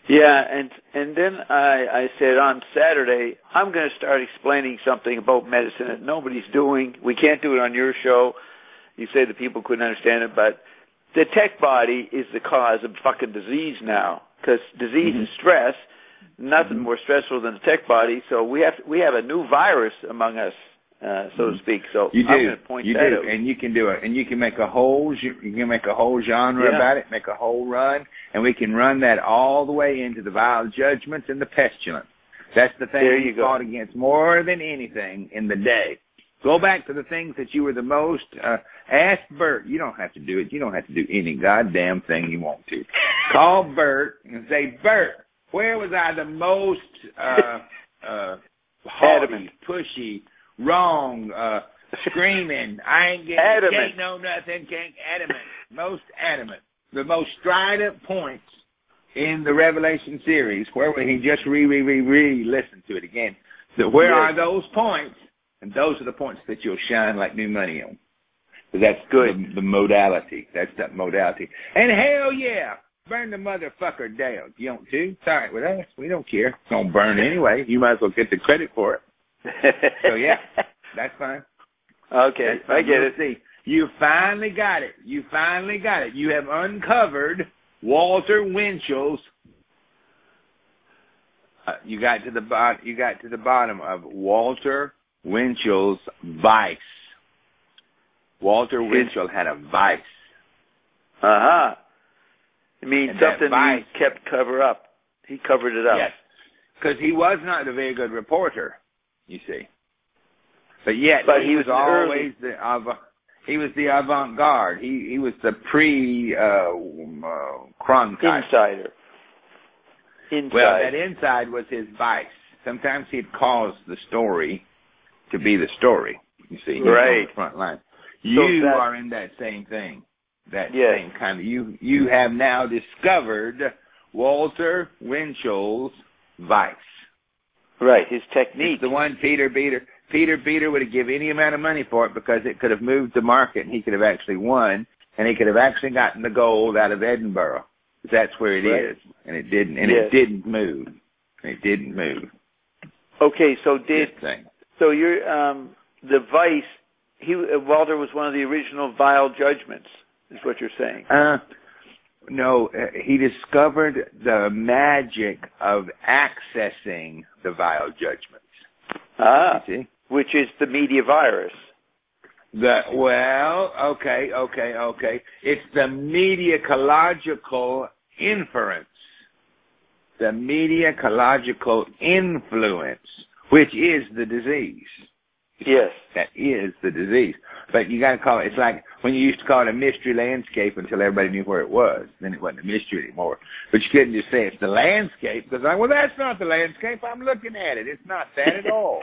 Yeah, and then I said on Saturday, I'm going to start explaining something about medicine that nobody's doing. We can't do it on your show. You say the people couldn't understand it, but the tech body is the cause of fucking disease now, because disease is stress. Nothing more stressful than the tech body. So we have a new virus among us, so to speak. So you do. I'm going to point you that do. out. And you can do it. And you can make a whole genre about it, make a whole run, and we can run that all the way into the vile judgments and the pestilence. That's the thing you fought against more than anything in the day. Go back to the things that you were the most. Ask Bert. You don't have to do it. You don't have to do any goddamn thing you want to. Call Bert and say, Bert, where was I the most haughty, pushy, wrong, screaming, I ain't getting, can't know nothing, most adamant, the most strident points in the Revelation series, where he just listen to it again. So where are those points? And those are the points that you'll shine like new money on. So that's good. The modality. That's that modality. And hell yeah, burn the motherfucker down. You don't do? It's all right with us. We don't care. It's going to burn anyway. You might as well get the credit for it. So yeah, that's fine. Okay, that's fine. I get it. See, you finally got it. You have uncovered Walter Winchell's. You got to the bottom of Walter Winchell's vice. Walter Winchell had a vice. Uh-huh. I mean, and something he kept cover up. He covered it up. Yes, because he was not a very good reporter, you see. But yet, he was always he was the avant-garde. He was the Cronkite. Insider. Well, that inside was his vice. Sometimes he'd cause the story to be the story. You see, he's on the front line. You are in that same thing. That same kind of you have now discovered Walter Winchell's vice. Right, his technique. It's the one Peter Beater would have given any amount of money for it, because it could have moved the market and he could have actually won, and he could have actually gotten the gold out of Edinburgh. That's where it is. And it didn't it didn't move. It didn't move. Okay, so you're the vice, Walter was one of the original vile judgments, is what you're saying. No, he discovered the magic of accessing the vile judgments. Ah, you see? Which is the media virus. Okay. It's the mediacological inference. The mediacological influence, which is the disease. Yes. That is the disease. But you got to call it, it's like when you used to call it a mystery landscape until everybody knew where it was. Then it wasn't a mystery anymore. But you couldn't just say it's the landscape, because that's not the landscape. I'm looking at it. It's not that at all.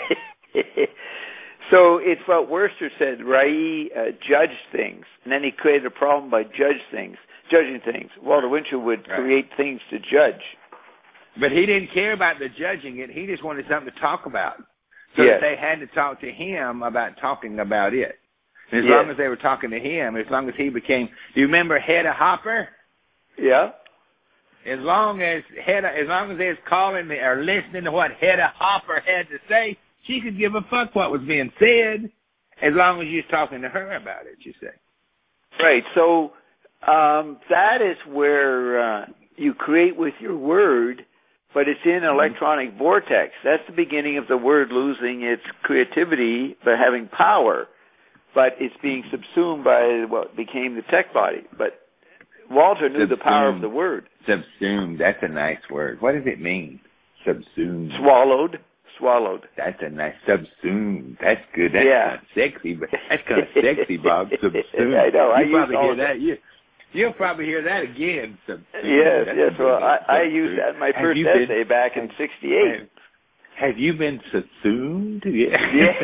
So it's what Worcester said. Rai judged things, and then he created a problem by judging things. Walter Winchell would create things to judge. But he didn't care about the judging it. He just wanted something to talk about. So that they had to talk to him about talking about it. And as long as they were talking to him, as long as he became, do you remember Hedda Hopper? Yeah. As long as they was calling or listening to what Hedda Hopper had to say, she could give a fuck what was being said, as long as you was talking to her about it, you say. Right. So that is where you create with your word, but it's in electronic vortex. That's the beginning of the word losing its creativity but having power. But it's being subsumed by what became the tech body. But Walter knew the power of the word. Subsumed. That's a nice word. What does it mean? Subsumed. Swallowed. That's a nice subsumed. That's good. That's kind of sexy, but that's kind of sexy, Bob. Subsumed. I know. You'll probably hear that again. Subsumed. Yes. Well, I used that in my first essay back in '68. Have you been subsumed? Yeah.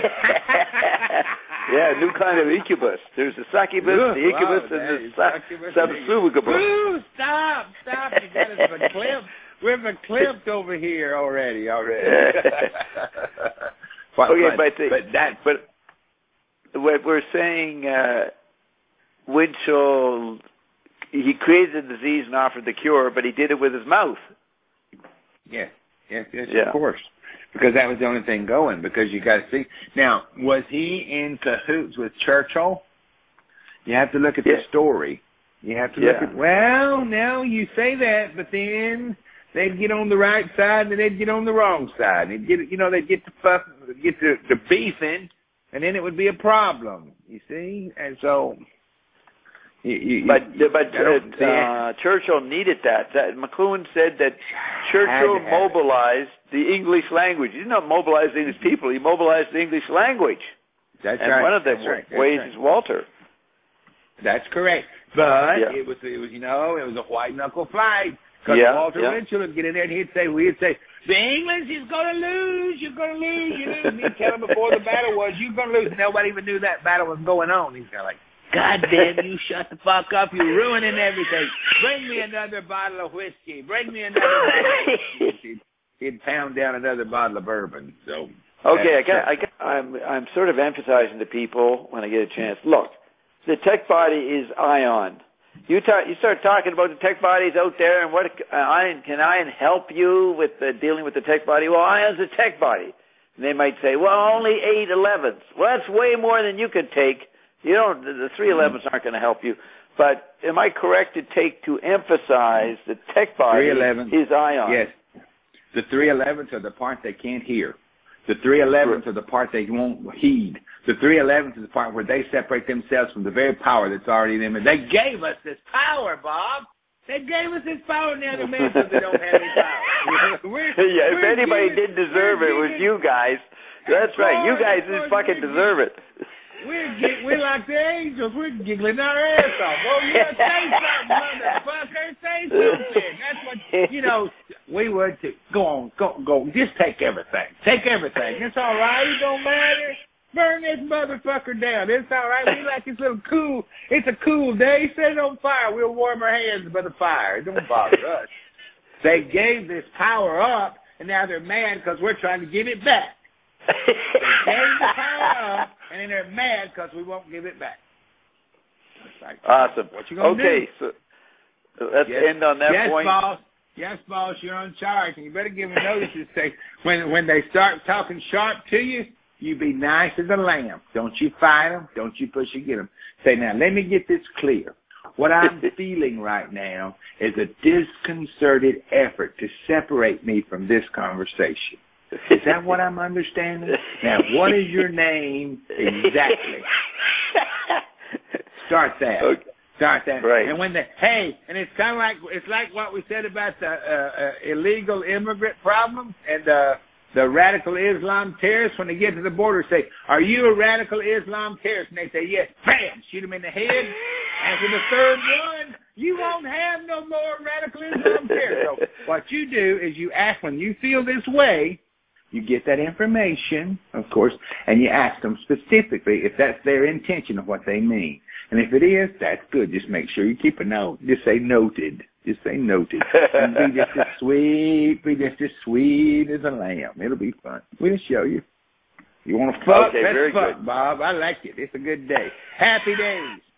Yeah, new kind of incubus. There's the succubus, the incubus, and the subsucubus. Ooh, stop. You got us verklempt. We're verklempt over here already. But what we're saying, Winchell, he created the disease and offered the cure, but he did it with his mouth. Yes, of course. Because that was the only thing going, because you got to see. Now, was he in cahoots with Churchill? You have to look at the story. You have to look at, well, now you say that, but then they'd get on the right side and they'd get on the wrong side. They'd get, they'd get the beefing, and then it would be a problem, you see? And so... Churchill needed that. McLuhan said that Churchill mobilized the English language. He did not mobilize the English people. He mobilized the English language. That's and right. one of the ways is Walter. That's correct. But it was it was a white knuckle fight. Because Walter Winchell would get in there and he'd say, the English is going to lose. You're going to lose. You lose. And he'd tell them before the battle was, you're going to lose. Nobody even knew that battle was going on. He's kind of like, God damn you, shut the fuck up. You're ruining everything. Bring me another bottle of whiskey. Bring me another bottle of whiskey. He'd pound down another bottle of bourbon. So okay, I'm sort of emphasizing to people when I get a chance. Look, the tech body is ion. You start talking about the tech bodies out there and what can ion help you with dealing with the tech body? Well, ion's a tech body. And they might say, well, only 8/11. Well, that's way more than you could take. The 3/11s aren't going to help you. But am I correct to emphasize the tech body is ion? Yes. The 3/11s are the part they can't hear. The 3/11s are the part they won't heed. The 3/11s is the part where they separate themselves from the very power that's already in them. And they gave us this power, Bob. They gave us this power, and now the men says they don't have any power. If anybody did deserve it, it was you guys. That's right. You guys didn't fucking deserve it. We're like the angels. We're giggling our ass off. Oh, yeah, say something, motherfucker. Say something. That's what, we would too. Go on. Just take everything. Take everything. It's all right. It don't matter. Burn this motherfucker down. It's all right. We like this little cool. It's a cool day. Set it on fire. We'll warm our hands by the fire. It don't bother us. They gave this power up, and now they're mad because we're trying to give it back. They gave the power up, and then they're mad because we won't give it back. Like, awesome. What you gonna do? So let's end on that point. Boss. Yes, boss. You're on charge, and you better give them notice and say when they start talking sharp to you, you be nice as a lamb. Don't you fight them. Don't you push and get them. Say, now let me get this clear. What I'm feeling right now is a disconcerted effort to separate me from this conversation. Is that what I'm understanding? Now, what is your name exactly? Start that. Okay. Start that. Right. And and it's kind of like what we said about the illegal immigrant problem and the radical Islam terrorists when they get to the border say, are you a radical Islam terrorist? And they say, yes. Bam! Shoot them in the head. After the third one, you won't have no more radical Islam terrorists. So what you do is you ask when you feel this way, you get that information, of course, and you ask them specifically if that's their intention of what they mean. And if it is, that's good. Just make sure you keep a note. Just say noted. Just say noted. And be just as sweet as a lamb. It'll be fun. We'll show you. You want to fuck? Okay, Let's very fuck, good. Bob. I like it. It's a good day. Happy days.